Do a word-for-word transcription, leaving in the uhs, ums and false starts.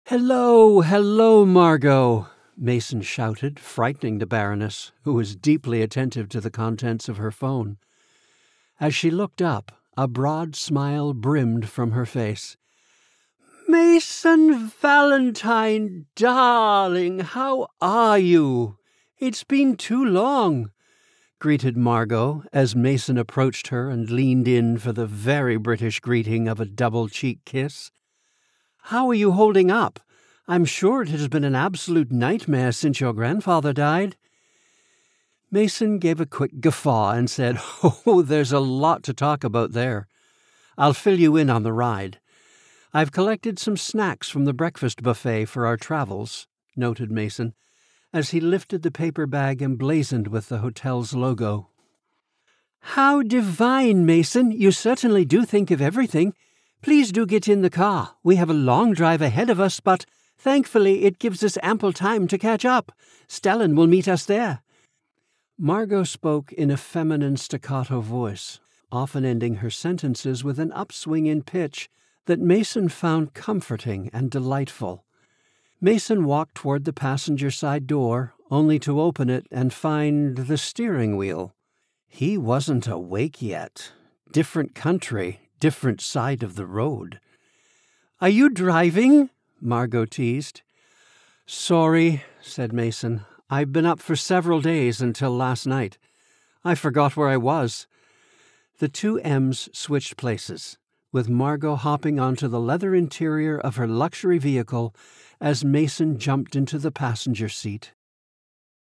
"Hello, hello, Margot," Mason shouted, frightening the Baroness, who was deeply attentive to the contents of her phone. As she looked up, a broad smile brimmed from her face. "Mason Valentine, darling, how are you? It's been too long," greeted Margot as Mason approached her and leaned in for the very British greeting of a double-cheek kiss. "How are you holding up? I'm sure it has been an absolute nightmare since your grandfather died." Mason gave a quick guffaw and said, "Oh, there's a lot to talk about there. I'll fill you in on the ride. I've collected some snacks from the breakfast buffet for our travels," noted Mason, as he lifted the paper bag emblazoned with the hotel's logo. "How divine, Mason! You certainly do think of everything. Please do get in the car. We have a long drive ahead of us, but thankfully it gives us ample time to catch up. Stellan will meet us there." Margot spoke in a feminine staccato voice, often ending her sentences with an upswing in pitch that Mason found comforting and delightful. Mason walked toward the passenger side door, only to open it and find the steering wheel. He wasn't awake yet. Different country, different side of the road. "Are you driving?" Margot teased. "Sorry," said Mason. "I've been up for several days until last night. I forgot where I was." The two M's switched places, with Margot hopping onto the leather interior of her luxury vehicle as Mason jumped into the passenger seat.